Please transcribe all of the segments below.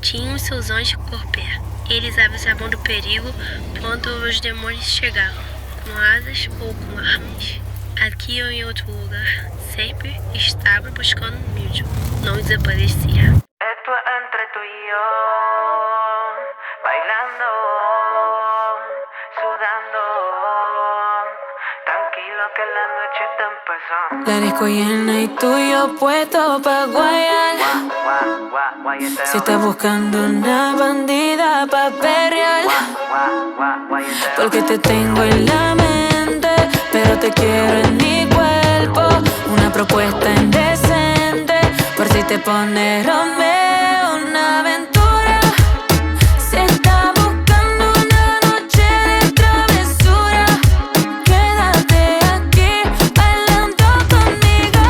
tinham seus anjos por perto. Eles avisavam do perigo quando os demônios chegavam, com asas ou com armas. Aqui ou em outro lugar, sempre estava buscando Milton. Não desaparecia. Esto es entre tú y yo, bailando, sudando, tranquilo que la noche está empezando. La disco llena y tú y yo puestos pa' guayar. Si estás buscando una bandida pa' perrear, porque te tengo en la mente, pero te quiero en mi cuerpo. Una propuesta indecente, por si te pones Romeo, una aventura. Si estás buscando una noche de travesura, quédate aquí bailando conmigo.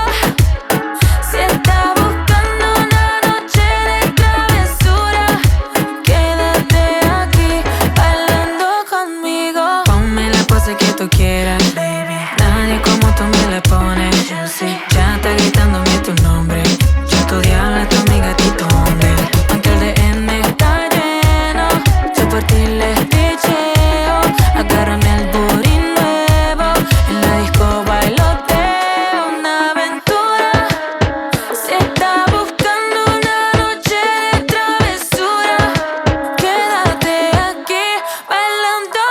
Si estás buscando una noche de travesura, quédate aquí bailando conmigo. Ponme la pose que tú quieras, baby. Nadie como tú me la pones. Yo sí, ya está gritándome tu nombre. Yo tu diabla, tu amiga, ti tu hombre. Aunque el DM está lleno, yo por ti les picheo. Agárrame al booty nuevo, en la disco bailoteo, una aventura. Si estás buscando una noche de travesura, quédate aquí bailando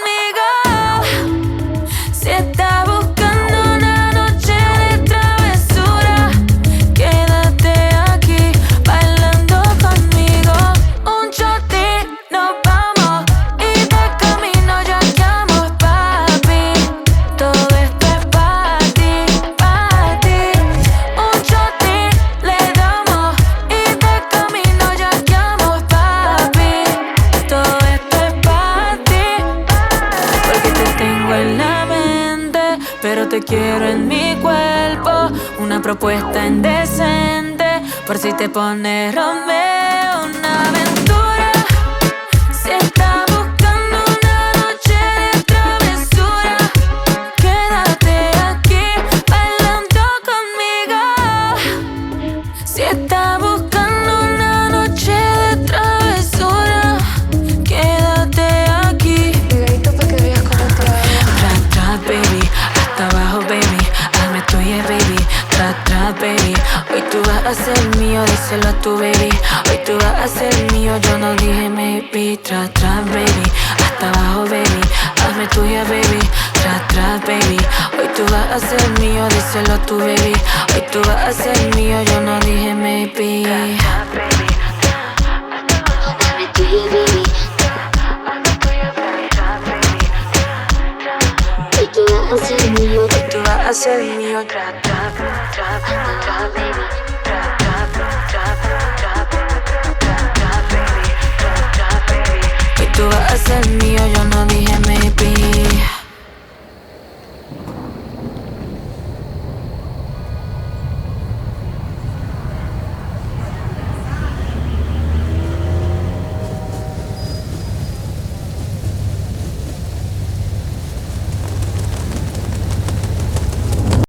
conmigo. Si estás buscando una noche de travesura, quédate aquí bailando conmigo. Un shot y nos vamos, y de camino ya estamos, papi. Todo esto es pa' ti, pa' ti. Un shot y le damos, y de camino ya estamos, papi. Todo esto es pa' ti, porque te tengo en la mente, pero te quiero en mi cuerpo. Una propuesta indecente, por si te pones Romeo, una aventura. Si estás buscando una noche de travesura, quédate aquí bailando conmigo. Si estás buscando una noche de travesura, quédate aquí. Pegadito pa' que veas cómo te va. Trap, trap, baby, hasta abajo, baby. Hazme tuya, baby. Trap, trap, baby. Hoy tú vas a ser mío, díselo a tu baby. Hoy tú vas a ser mío, yo no dije maybe. Trap, trap, baby, hasta abajo, baby. Hazme tuya, baby. Trap, trap, baby. Hoy tú vas a ser mío, díselo a tu baby. Hoy tú vas a ser mío, yo no dije maybe. Hazme tuya, baby. Hoy tú vas a ser mío. Hoy tú vas a ser mío. Trap, trap, trap, trap, baby. Trap, trap, trap, trap, trap, trap, baby. Trap, trap, baby. Hoy tú vas a ser mío.